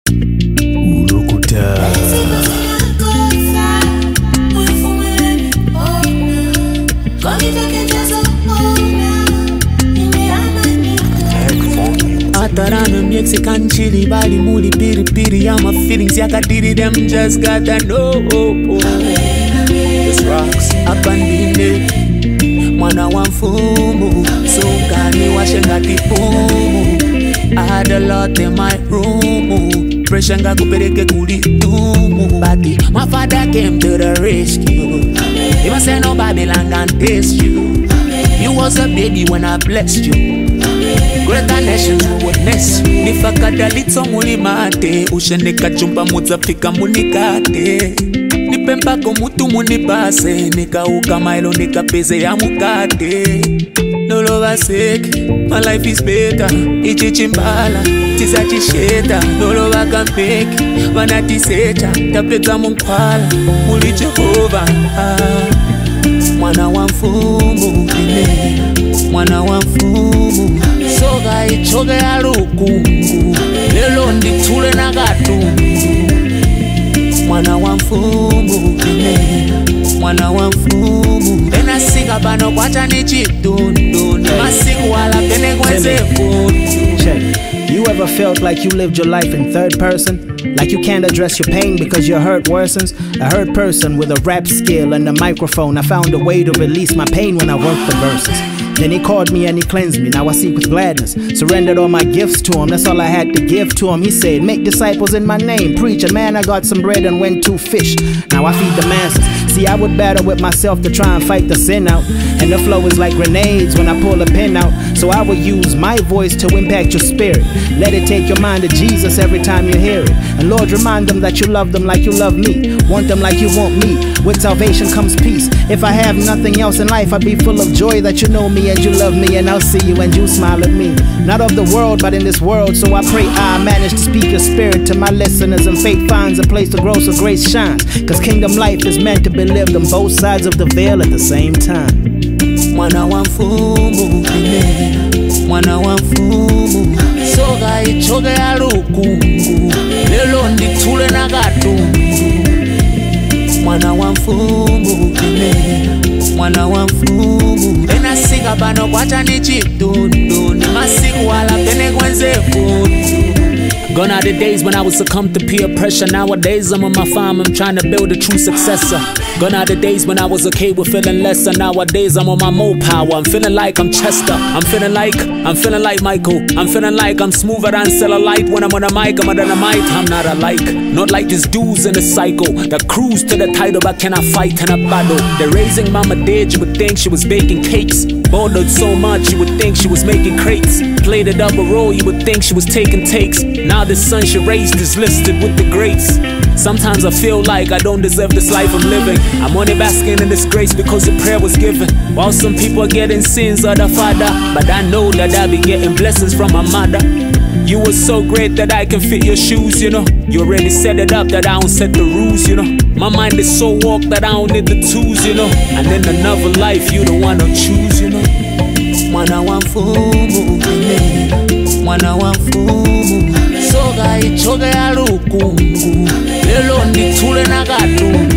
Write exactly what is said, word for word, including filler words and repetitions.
Ulokuta. Atarana Mexican chili bali muli piri piri. Yeah, my feelings yakadiri them just gotta know. This rocks up and in mwana wa mfumu so kani washengati pumu. I had a lot in my room. Pressure nga kupereke kulitumu. But my father came to the rescue. He must say no Babylon can taste you. You was a baby when I blessed you. Greater nations will witness you. Nifakadalitso mulimate. Usheneka chumba muzafika munikate. Nipemba komutu munipase. Nika uka mailo nika pese ya mukate. No love sick, my life is better. Ichi chimbala, tisa chisheta. No love can make, vanati secha. Tapeta munkwala, muli Jehovah. Mwana wa mfumu, mwana wa mfumu. Soga ichoge ya lukungu, lelo nditule na gatungu. Mwana wa mfumu, mwana wa mfumu. Ena siga bano kwacha ni chitundu. Masiku wala pene kwenze fudu. Check. You ever felt like you lived your life in third person? Like you can't address your pain because your hurt worsens? A hurt person with a rap skill and a microphone. I found a way to release my pain when I worked the verses. Then he called me and he cleansed me. Now I seek with gladness. Surrendered all my gifts to him. That's all I had to give to him. He said, make disciples in my name. Preach a man, I got some bread and went to fish. Now I feed the masses. See, I would battle with myself to try and fight the sin out. And the flow is like grenades when I pull a pin out. So I will use my voice to impact your spirit. Let it take your mind to Jesus every time you hear it. And Lord, remind them that you love them like you love me. Want them like you want me. With salvation comes peace. If I have nothing else in life, I'd be full of joy that you know me and you love me, and I'll see you and you smile at me. Not of the world, but in this world. So I pray I manage to speak your spirit to my listeners, and faith finds a place to grow so grace shines. Cause kingdom life is meant to be lived on both sides of the veil at the same time. Mwana wa mfumu, mwana wa mfumu. Soga ichoge ya lukungu, lelo nditule na gatungu. Mwana wa mfumu, mwana wa mfumu. Ena siga bano kwacha ni chitundu. Ni masiku wala pene kwenze fudu. Gone are the days when I would succumb to peer pressure. Nowadays I'm on my farm, I'm trying to build a true successor. Gone are the days when I was okay with feeling lesser. Nowadays I'm on my mo power. I'm feeling like I'm Chester. I'm feeling like, I'm feeling like Michael. I'm feeling like I'm smoother than Cellulite. When I'm on a mic, I'm a dynamite. I'm not alike, not like these dudes in the cycle that cruise to the title but cannot fight in a battle. They're raising mama dead, you would think she was baking cakes. Bothered so much, you would think she was making crates. Played a double role, you would think she was taking takes. Now the son she raised is listed with the greats. Sometimes I feel like I don't deserve this life I'm living. I'm only basking in disgrace because the prayer was given. While some people are getting sins of the father, but I know that I'll be getting blessings from my mother. You were so great that I can fit your shoes, you know. You already set it up that I don't set the rules, you know. My mind is so walked that I don't need the tools, you know. And in another life you the one to choose, you know. Mwana wa mfumu, mwana wa mfumu. Soga ichoge ya lukungu, lelo nditule na gatungu.